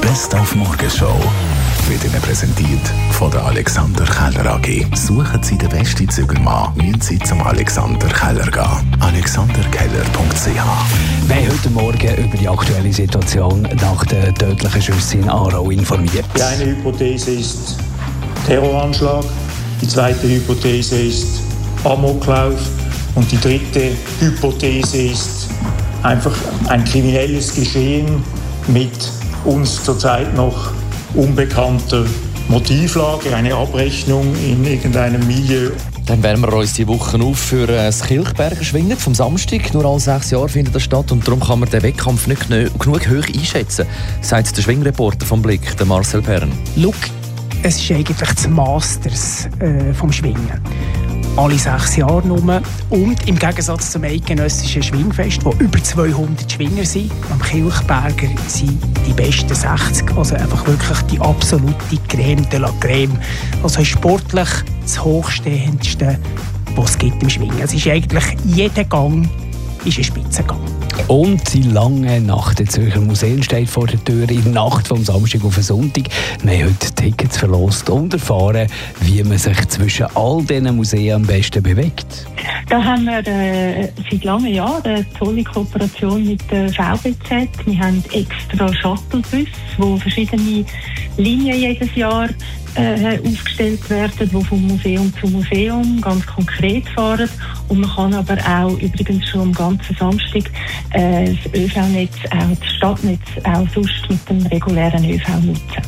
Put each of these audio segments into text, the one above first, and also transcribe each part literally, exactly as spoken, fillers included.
Best auf Morgenshow wird Ihnen präsentiert von der Alexander Keller A G. Suchen Sie den besten Zügelmann, müssen Sie zum Alexander Keller gehen. alexander keller punkt c h. Wir haben heute Morgen über die aktuelle Situation nach den tödlichen Schüssen in Aarau informiert. Die eine Hypothese ist Terroranschlag, die zweite Hypothese ist Amoklauf und die dritte Hypothese ist einfach ein kriminelles Geschehen mit uns zurzeit noch unbekannter Motivlage, eine Abrechnung in irgendeinem Milieu. Dann wärmen wir uns die Woche auf für das Kilchberger Schwingen vom Samstag. Nur alle sechs Jahre findet das statt und darum kann man den Wettkampf nicht genug hoch einschätzen, sagt der Schwingreporter vom Blick, der Marcel Perren. Look, es ist eigentlich das Masters äh, vom Schwingen. Alle sechs Jahre nur. Und im Gegensatz zum eidgenössischen Schwingfest, wo über zweihundert Schwinger sind, am Kilchberger sind die besten sechzig. Also einfach wirklich die absolute Creme de la Creme. Also sportlich das Hochstehendste, was es gibt im Schwingen. Es ist eigentlich jeder Gang ist ein Spitzengang. Und die lange Nacht der Zürcher Museen steht vor der Tür in der Nacht vom Samstag auf den Sonntag. Wir haben heute Tickets verlost und erfahren, wie man sich zwischen all diesen Museen am besten bewegt. Da haben wir äh, seit langem Jahren eine tolle Kooperation mit der V B Z. Wir haben extra Shuttlebus, wo verschiedene Linien jedes Jahr äh, aufgestellt werden, die vom Museum zu Museum ganz konkret fahren. Und man kann aber auch übrigens schon am ganzen Samstag äh, das ÖV-Netz, auch das Stadtnetz, auch sonst mit dem regulären ÖV nutzen.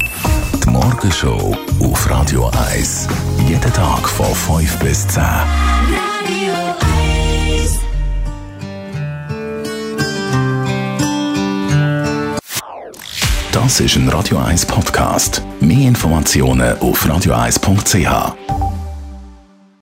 Die Morgenshow auf Radio eins. Jeden Tag von fünf bis zehn. Radio eins. Das ist ein Radio eins Podcast. Mehr Informationen auf radio eins punkt c h.